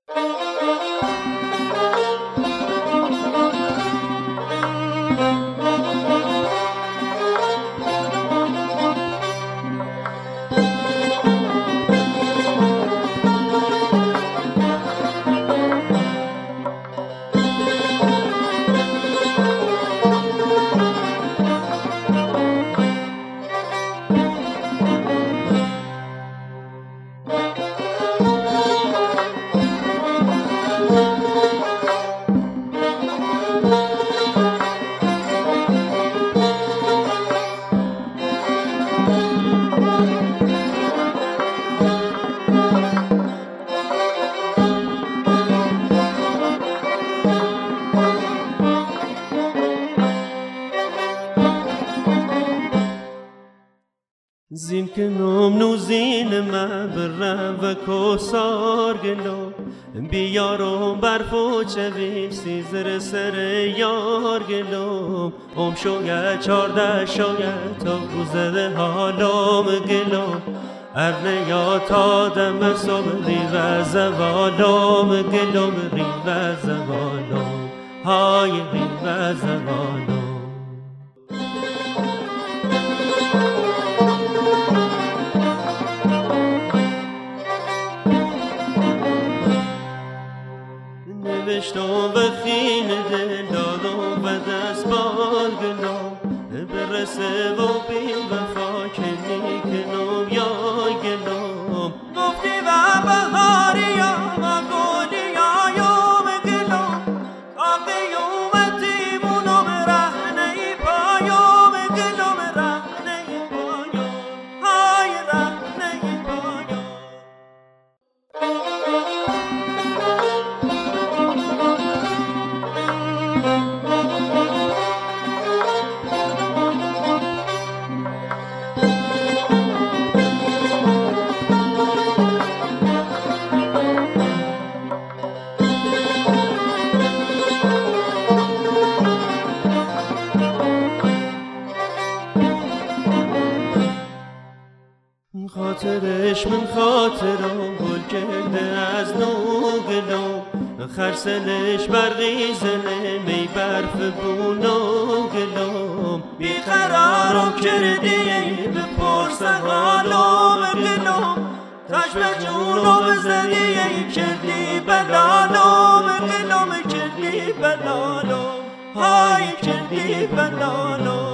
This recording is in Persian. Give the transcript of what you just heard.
زین که نم زین من برم و کسار گلو بیارم برف و چویم سیزر سر یار گلوم شوید 14 شاید تا گذر حالم گلوم ارنه یا تا دم صبح ریو زوالم گلوم ریو زوالم های ریو زوالم نوشتم و خیل دل دادم و دست بال گلم برسه و بی وفا کنی کنم یا گلم گفتی و بهاری و گلی یایم گلم تا قیومتی مونم رهنه پایم گلم رهنه پایم های رهنه پایم خاطرش من خاطرم گل کرده از نو گلم خرسلش برقی زنه می برف بونو گلم بیقرارم کردی بپرس حالم گلم تشم جونم زدی کردی بلالم گلم کردی بلالم های کردی بلالم